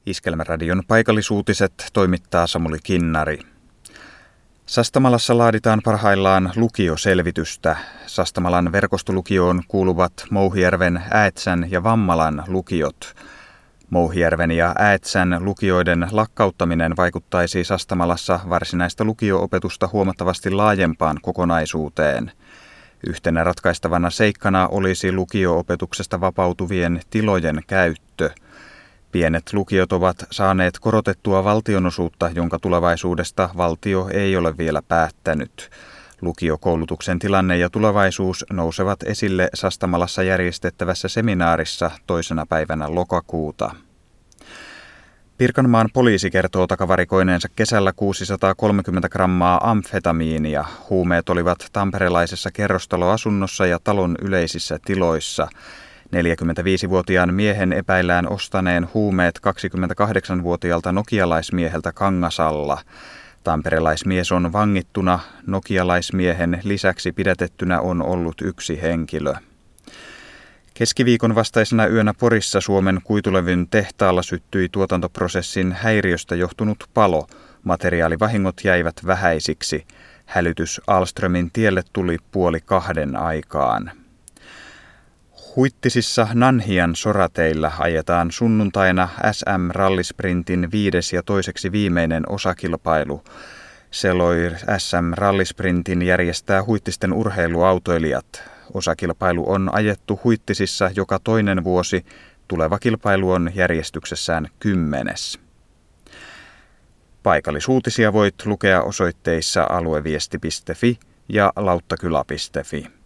Iskelmäradion paikallisuutiset toimittaa Samuli Kinnari. Sastamalassa laaditaan parhaillaan lukioselvitystä. Sastamalan verkostolukioon kuuluvat Mouhijärven, Äätsän ja Vammalan lukiot. Mouhijärven ja Äätsän lukioiden lakkauttaminen vaikuttaisi Sastamalassa varsinaista lukio-opetusta huomattavasti laajempaan kokonaisuuteen. Yhtenä ratkaistavana seikkana olisi lukio-opetuksesta vapautuvien tilojen käyttö. Pienet lukiot ovat saaneet korotettua valtionosuutta, jonka tulevaisuudesta valtio ei ole vielä päättänyt. Lukiokoulutuksen tilanne ja tulevaisuus nousevat esille Sastamalassa järjestettävässä seminaarissa 2. päivänä lokakuuta. Pirkanmaan poliisi kertoo takavarikoineensa kesällä 630 grammaa amfetamiinia. Huumeet olivat tamperelaisessa kerrostaloasunnossa ja talon yleisissä tiloissa. 45-vuotiaan miehen epäillään ostaneen huumeet 28-vuotiaalta nokialaismieheltä Kangasalla. Tamperelaismies on vangittuna. Nokialaismiehen lisäksi pidätettynä on ollut yksi henkilö. Keskiviikon vastaisena yönä Porissa Suomen kuitulevyn tehtaalla syttyi tuotantoprosessin häiriöstä johtunut palo. Materiaalivahingot jäivät vähäisiksi. Hälytys Alströmin tielle tuli 1:30 aikaan. Huittisissa Nanhian sorateillä ajetaan sunnuntaina SM-rallisprintin 5. ja toiseksi viimeinen osakilpailu. Seloir SM-rallisprintin järjestää Huittisten urheiluautoilijat. Osakilpailu on ajettu Huittisissa joka toinen vuosi. Tuleva kilpailu on järjestyksessään 10. Paikallisuutisia voit lukea osoitteissa alueviesti.fi ja lauttakylä.fi.